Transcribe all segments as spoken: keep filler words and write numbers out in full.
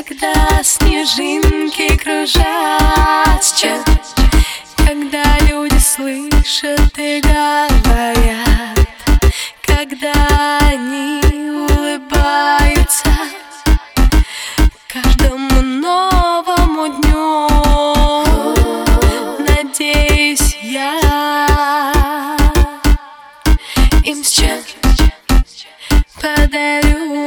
когда снежинки кружатся, когда люди слышат и говорят, когда они улыбаются каждому новому дню. Надеюсь, я им сейчас подарю.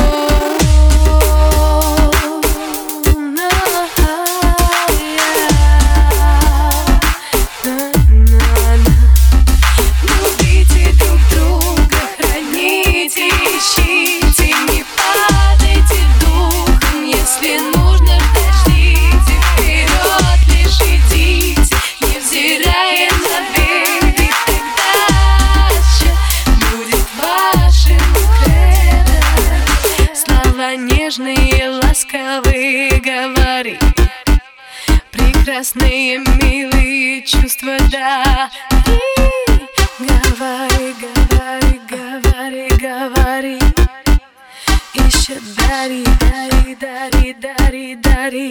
Нежные, ласковые, говори, прекрасные, милые чувства дари. Говори, говори, говори, говори, еще дари, дари, дари, дари, дари.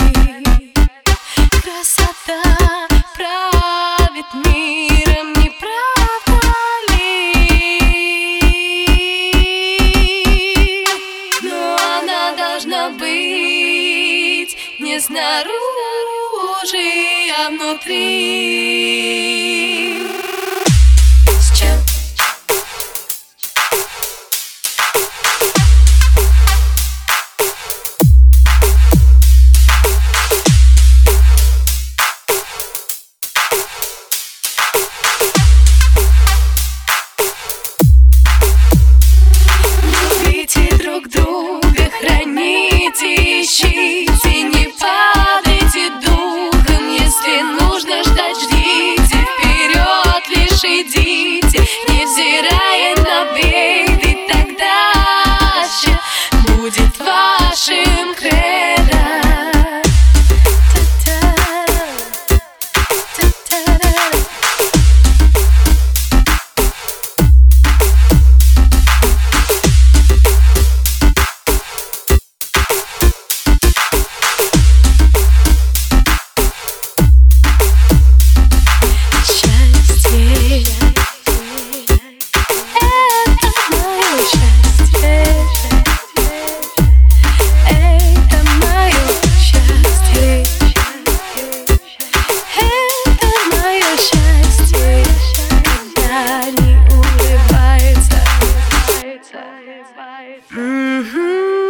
Красота правит миром, не правда ли? Но она должна быть не снаружи, а внутри. С чем? Друг друга храните, ищите, не падайте духом. Если нужно ждать, ждите, вперед лишь идите, невзирая на беды, тогда все будет вашим кредо.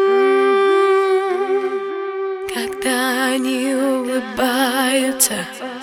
Когда они улыбаются.